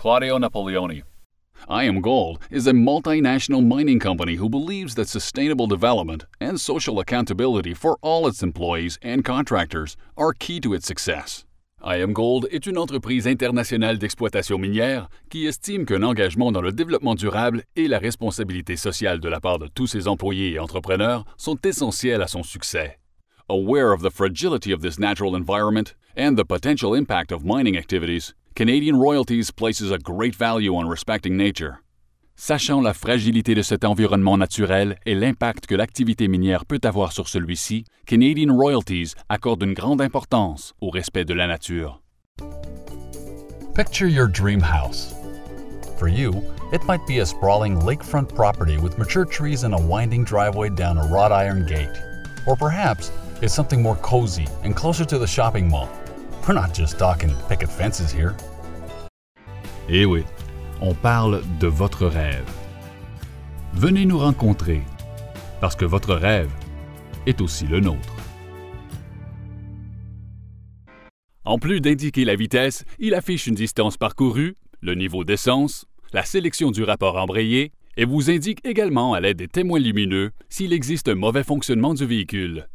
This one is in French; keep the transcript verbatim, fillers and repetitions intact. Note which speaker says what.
Speaker 1: Claudio Napoleoni.
Speaker 2: IAMGOLD is a multinational mining company who believes that sustainable development and social accountability for all its employees and contractors are key to its success. IAMGOLD est une entreprise internationale d'exploitation minière qui estime qu'un engagement dans le développement durable et la responsabilité sociale de la part de tous ses employés et entrepreneurs sont essentiels à son succès. Aware of the fragility of this natural environment and the potential impact of mining activities, Canadian Royalties places a great value on respecting nature. Sachant la fragilité de cet environnement naturel et l'impact que l'activité minière peut avoir sur celui-ci, Canadian Royalties accorde une grande importance au respect de la nature.
Speaker 3: Picture your dream house. For you, it might be a sprawling lakefront property with mature trees and a winding driveway down a wrought iron gate. Or perhaps it's something more cozy and closer to the shopping mall. We're not just talking picket fences here.
Speaker 2: Eh oui, on parle de votre rêve. Venez nous rencontrer, parce que votre rêve est aussi le nôtre. En plus d'indiquer la vitesse, il affiche une distance parcourue, le niveau d'essence, la sélection du rapport embrayé et vous indique également à l'aide des témoins lumineux s'il existe un mauvais fonctionnement du véhicule.